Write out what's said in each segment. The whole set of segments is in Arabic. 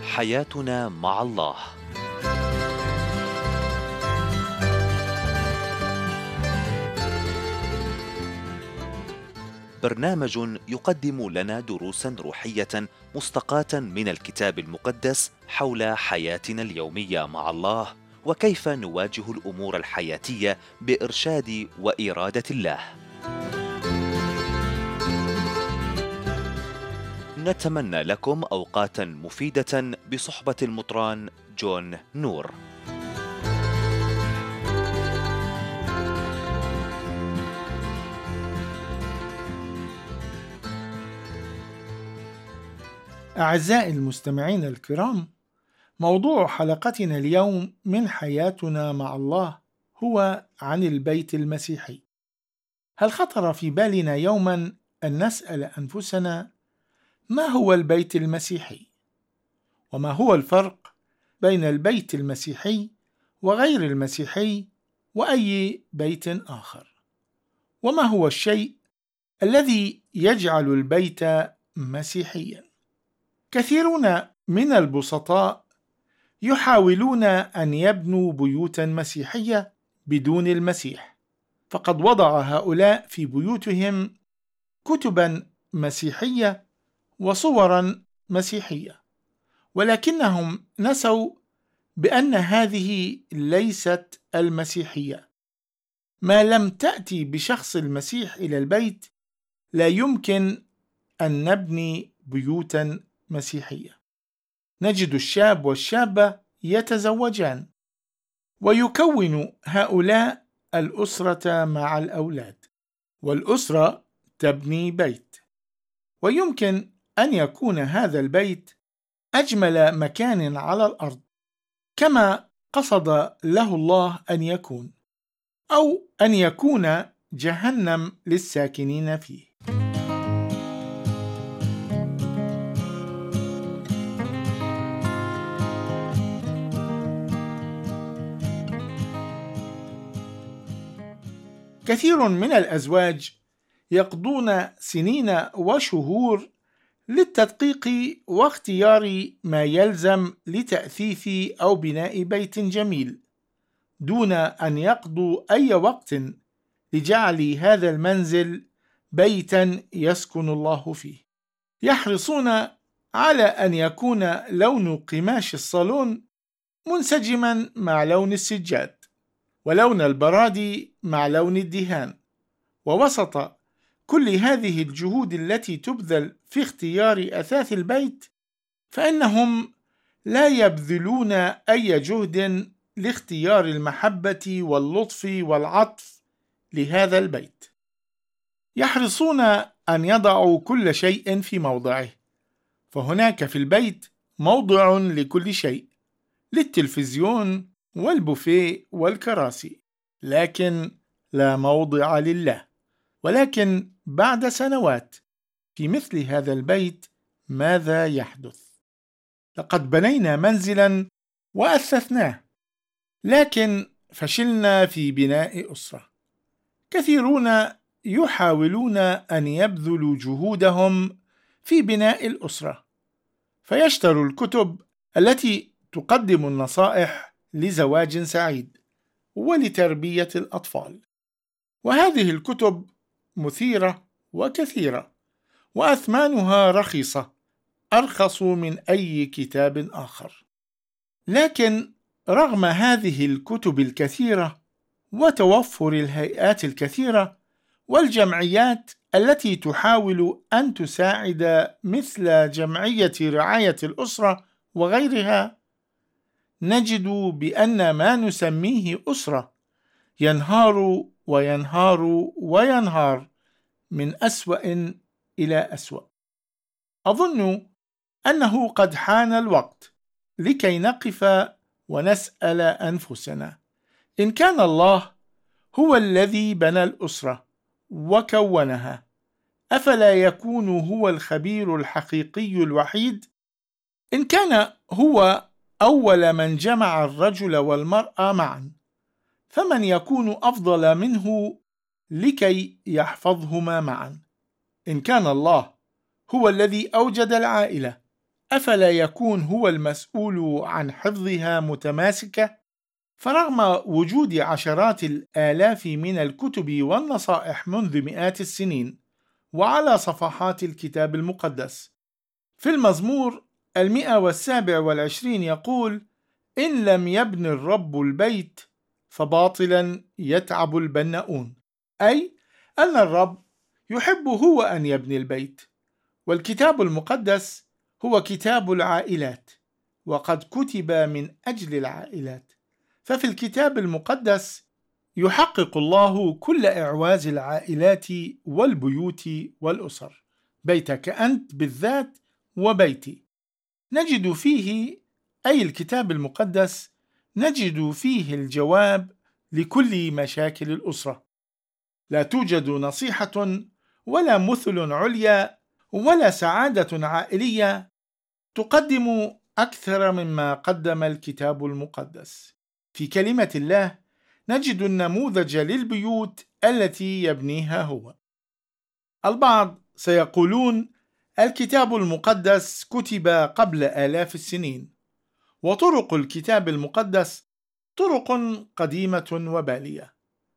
حياتنا مع الله. برنامج يقدم لنا دروسا روحية مستقاة من الكتاب المقدس حول حياتنا اليومية مع الله، وكيف نواجه الأمور الحياتية بإرشاد وإرادة الله. نتمنى لكم أوقاتا مفيدة بصحبة المطران جون نور. أعزائي المستمعين الكرام، موضوع حلقتنا اليوم من حياتنا مع الله هو عن البيت المسيحي. هل خطر في بالنا يوما أن نسأل أنفسنا ما هو البيت المسيحي؟ وما هو الفرق بين البيت المسيحي وغير المسيحي وأي بيت آخر؟ وما هو الشيء الذي يجعل البيت مسيحيا؟ كثيرون من البسطاء يحاولون أن يبنوا بيوتا مسيحية بدون المسيح، فقد وضع هؤلاء في بيوتهم كتبا مسيحية وصورا مسيحية، ولكنهم نسوا بأن هذه ليست المسيحية. ما لم تأتي بشخص المسيح إلى البيت لا يمكن أن نبني بيوتا مسيحية. نجد الشاب والشابة يتزوجان ويكون هؤلاء الأسرة مع الأولاد، والأسرة تبني بيت، ويمكن أن يكون هذا البيت أجمل مكان على الأرض كما قصد له الله أن يكون، أو أن يكون جهنم للساكنين فيه. كثير من الأزواج يقضون سنين وشهور للتدقيق واختيار ما يلزم لتأثيث أو بناء بيت جميل، دون أن يقضوا أي وقت لجعل هذا المنزل بيتا يسكن الله فيه. يحرصون على أن يكون لون قماش الصالون منسجما مع لون السجاد، ولون البرادي مع لون الدهان. ووسط كل هذه الجهود التي تبذل في اختيار أثاث البيت، فإنهم لا يبذلون أي جهد لاختيار المحبة واللطف والعطف لهذا البيت. يحرصون أن يضعوا كل شيء في موضعه، فهناك في البيت موضع لكل شيء، للتلفزيون والبوفيه والكراسي، لكن لا موضع لله. ولكن بعد سنوات في مثل هذا البيت ماذا يحدث؟ لقد بنينا منزلا وأثثناه، لكن فشلنا في بناء أسرة. كثيرون يحاولون أن يبذلوا جهودهم في بناء الأسرة، فيشتروا الكتب التي تقدم النصائح لزواج سعيد ولتربية الأطفال، وهذه الكتب مثيرة وكثيرة، وأثمانها رخيصة، أرخص من أي كتاب آخر. لكن رغم هذه الكتب الكثيرة وتوفر الهيئات الكثيرة والجمعيات التي تحاول أن تساعد مثل جمعية رعاية الأسرة وغيرها، نجد بأن ما نسميه أسرة ينهار وينهار وينهار من أسوأ إلى أسوأ. أظن أنه قد حان الوقت لكي نقف ونسأل أنفسنا: إن كان الله هو الذي بنى الأسرة وكونها، أفلا يكون هو الخبير الحقيقي الوحيد؟ إن كان هو أول من جمع الرجل والمرأة معا، فمن يكون أفضل منه لكي يحفظهما معا؟ إن كان الله هو الذي أوجد العائلة، أفلا يكون هو المسؤول عن حفظها متماسكة؟ فرغم وجود عشرات الآلاف من الكتب والنصائح منذ مئات السنين وعلى صفحات الكتاب المقدس، في المزمور 127 يقول: إن لم يبن الرب البيت فباطلا يتعب البناؤون، أي أن الرب يحب هو أن يبني البيت. والكتاب المقدس هو كتاب العائلات، وقد كتب من أجل العائلات، ففي الكتاب المقدس يحقق الله كل إعواز العائلات والبيوت والأسر، بيتك أنت بالذات وبيتي. نجد فيه، أي الكتاب المقدس، نجد فيه الجواب لكل مشاكل الأسرة. لا توجد نصيحة ولا مثل عليا ولا سعادة عائلية تقدم أكثر مما قدم الكتاب المقدس. في كلمة الله نجد النموذج للبيوت التي يبنيها هو. البعض سيقولون الكتاب المقدس كتب قبل آلاف السنين، وطرق الكتاب المقدس طرق قديمة وبالية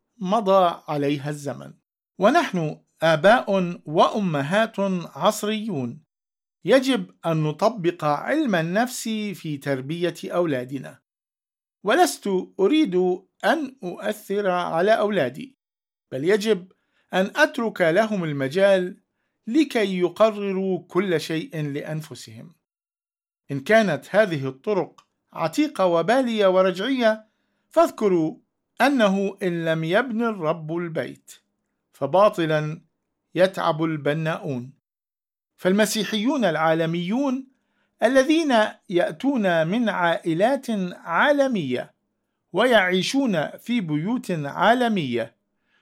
مضى عليها الزمن، ونحن آباء وأمهات عصريون يجب أن نطبق علم النفس في تربية أولادنا. ولست أريد أن أؤثر على أولادي، بل يجب أن أترك لهم المجال لكي يقرروا كل شيء لأنفسهم. إن كانت هذه الطرق عتيقة وبالية ورجعية، فاذكروا أنه إن لم يبن الرب البيت فباطلا يتعب البناؤون. فالمسيحيون العالميون الذين يأتون من عائلات عالمية ويعيشون في بيوت عالمية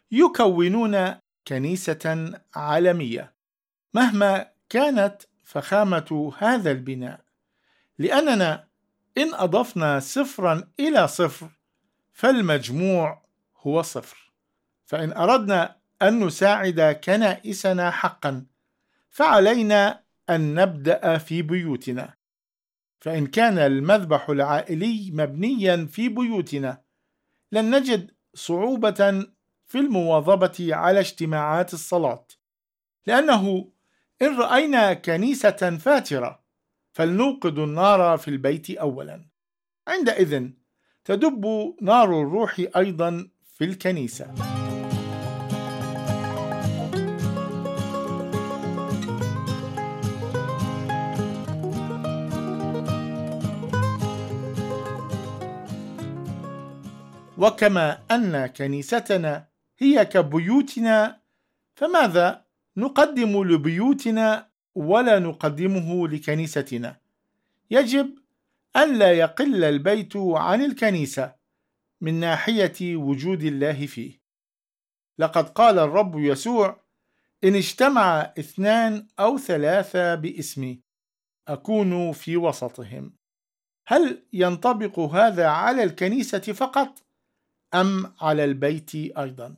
يكونون كنيسة عالمية مهما كانت فخامة هذا البناء، لأننا إن أضفنا صفرا إلى صفر فالمجموع هو صفر. فإن أردنا أن نساعد كنائسنا حقا فعلينا أن نبدأ في بيوتنا. فإن كان المذبح العائلي مبنيا في بيوتنا لن نجد صعوبة في المواظبة على اجتماعات الصلاة، لأنه إن رأينا كنيسة فاترة فلنوقد النار في البيت أولا، عندئذ تدب نار الروح أيضا في الكنيسة. وكما أن كنيستنا هي كبيوتنا، فماذا نقدم لبيوتنا ولا نقدمه لكنيستنا؟ يجب أن لا يقل البيت عن الكنيسة من ناحية وجود الله فيه. لقد قال الرب يسوع: إن اجتمع 2 أو 3 باسمي أكون في وسطهم. هل ينطبق هذا على الكنيسة فقط أم على البيت أيضا؟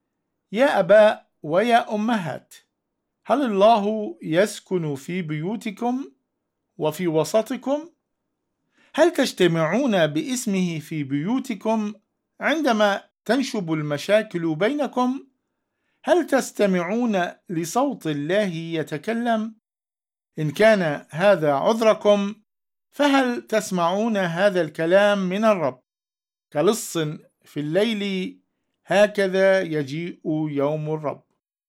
يا أباء ويا أمهات، هل الله يسكن في بيوتكم وفي وسطكم؟ هل تجتمعون باسمه في بيوتكم عندما تنشب المشاكل بينكم؟ هل تستمعون لصوت الله يتكلم؟ إن كان هذا عذركم، فهل تسمعون هذا الكلام من الرب؟ كلص في الليل هكذا يجيء يوم الرب،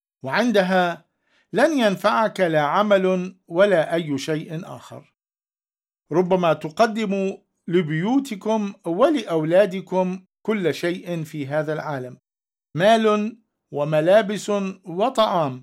وعندها لن ينفعك لا عمل ولا أي شيء آخر. ربما تقدم لبيوتكم ولأولادكم كل شيء في هذا العالم، مال وملابس وطعام،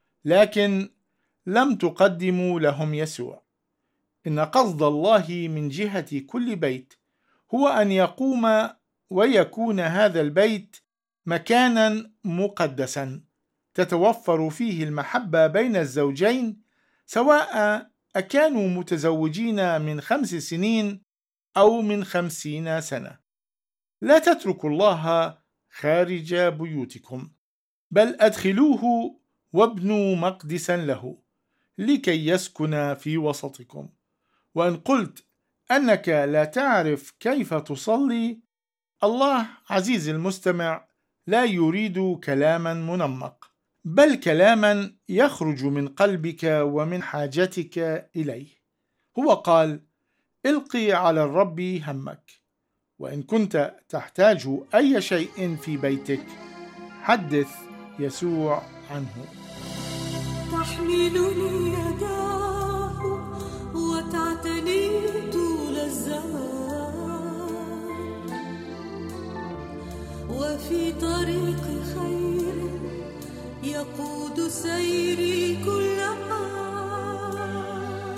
لكن لم تقدموا لهم يسوع. إن قصد الله من جهة كل بيت هو أن يقوم ويكون هذا البيت مكانا مقدسا تتوفر فيه المحبة بين الزوجين، سواء أكانوا متزوجين من 5 سنين أو من 50 سنة. لا تتركوا الله خارج بيوتكم، بل أدخلوه وابنوا مقدسا له لكي يسكن في وسطكم. وإن قلت أنك لا تعرف كيف تصلي، الله عزيزي المستمع لا يريد كلاما منمق، بل كلاما يخرج من قلبك ومن حاجتك إليه. هو قال: القي على الرب همك. وإن كنت تحتاج أي شيء في بيتك، حدث يسوع عنه. تحملني يداه وتعتني طول الزمان، وفي طريق خير يقود سيري كل حال.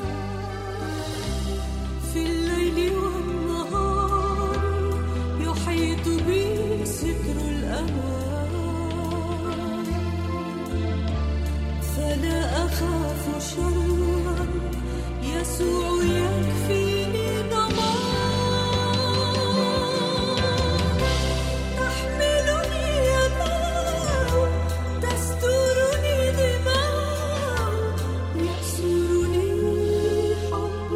في الليل والنهار يحيط بي ستر الأمان، فلا أخاف شرا، يسوع يكفيني ضمان. تحملني يداه تسترني دماء، يأسرني حب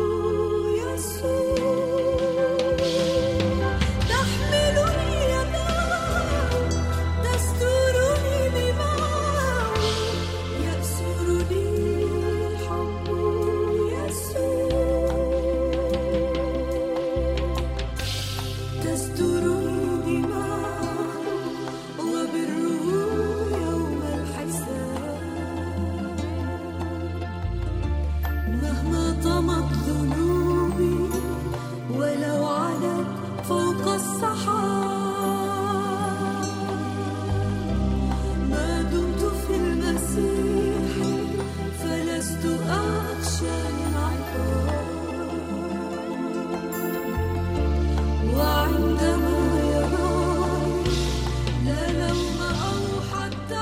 يسوع. تحملني يداه تسترني دماء، يأسرني حب يسوع. تسترني دماء وبره يوم الحساب، مهما طمت ذنوبي ولو علت فوق السحاب. ما دمت في المسيح فلست أخشى العقاب، وعندما يراني لا لوم أو حتى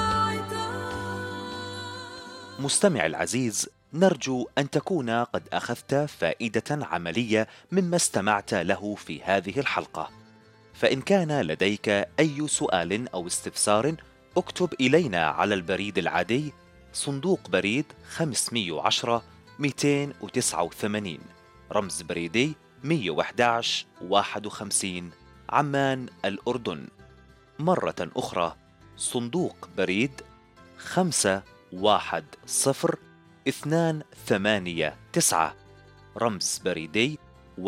عتاب. مستمع العزيز، نرجو أن تكون قد أخذت فائدة عملية مما استمعت له في هذه الحلقة. فإن كان لديك أي سؤال أو استفسار، اكتب إلينا على البريد العادي صندوق بريد 510 289 رمز بريدي 111 51 عمان الأردن. مرة أخرى، صندوق بريد 510-289 رمز بريدي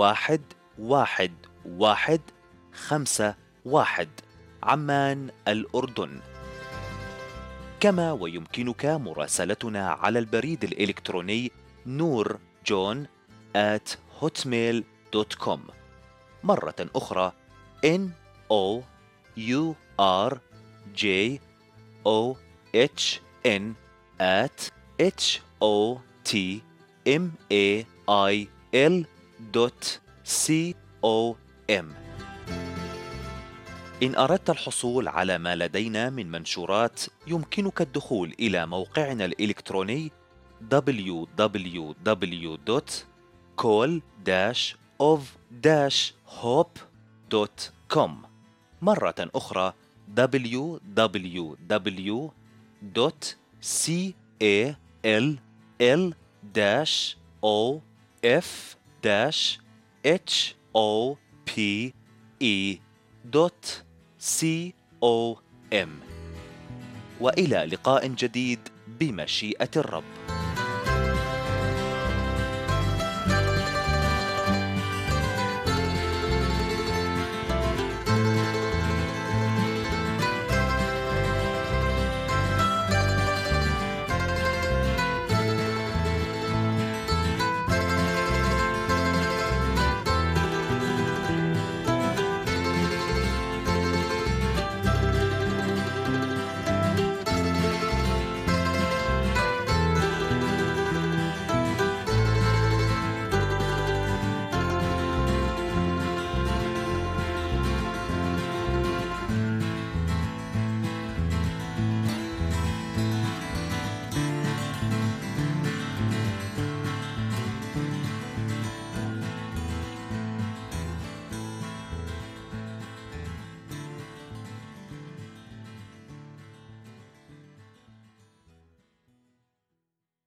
11151 عمان الأردن. كما ويمكنك مراسلتنا على البريد الإلكتروني noorjohn@hotmail.com. مرة أخرى nourjohn@hotmail.com. إن أردت الحصول على ما لدينا من منشورات، يمكنك الدخول إلى موقعنا الإلكتروني www.call-of-hope.com. مرة أخرى www.call-of-hope.com. وإلى لقاء جديد بمشيئة الرب.